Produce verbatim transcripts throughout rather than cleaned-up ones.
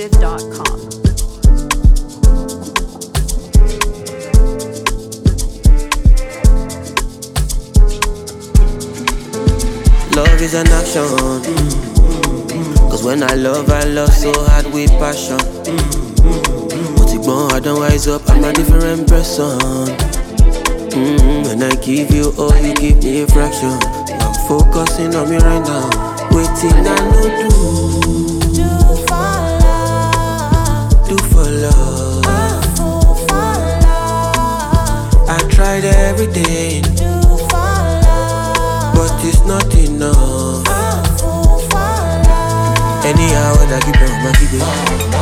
exclusive dot com. Love is an action. Mm-hmm. Cause when I love, I love so hard with passion. Mm-hmm. But it won't, I don't rise up, I'm a different person. Mm-hmm. When I give you all, you give me a fraction. I'm focusing on me right now. Waiting, I know do. Do for love. Do for love. A fool for love. I tried every day. Do for love. But it's not enough. A fool for love. Anyhow, when I keep on my keep it.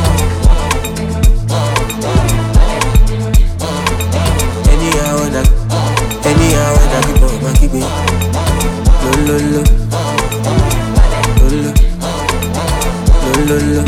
Anyhow, when I, anyhow, when I keep on my keep it. Lo lo lo, lo lo, lo lo lo.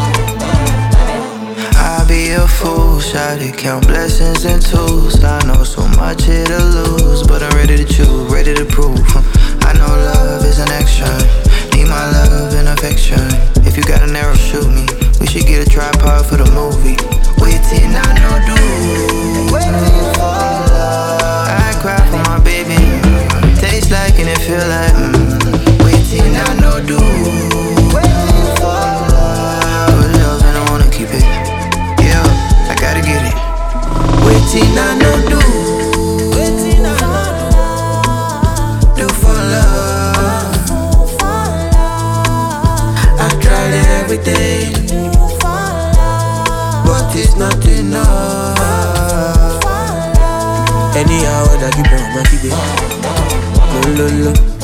I'll be a fool, shawty, count blessings in twos. I know so much here to lose, but I'm ready to choose, ready to prove. I know love is an action, need my love and affection. If you got an arrow, shoot me. We should get a tripod for the movie. Waiting, I know do. Waiting for love. I cry for my baby. Tastes like and it feel like. Mm. Waiting, I know do. Waiting for love. Good love and I wanna keep it. Yeah, I gotta get it. Waiting, I know do. Waiting for love. Do for love. A fool for love. I tried every day, Do for love. but it's not enough. For love. Anyhow, when I keep on my keep it. Lo lo lo.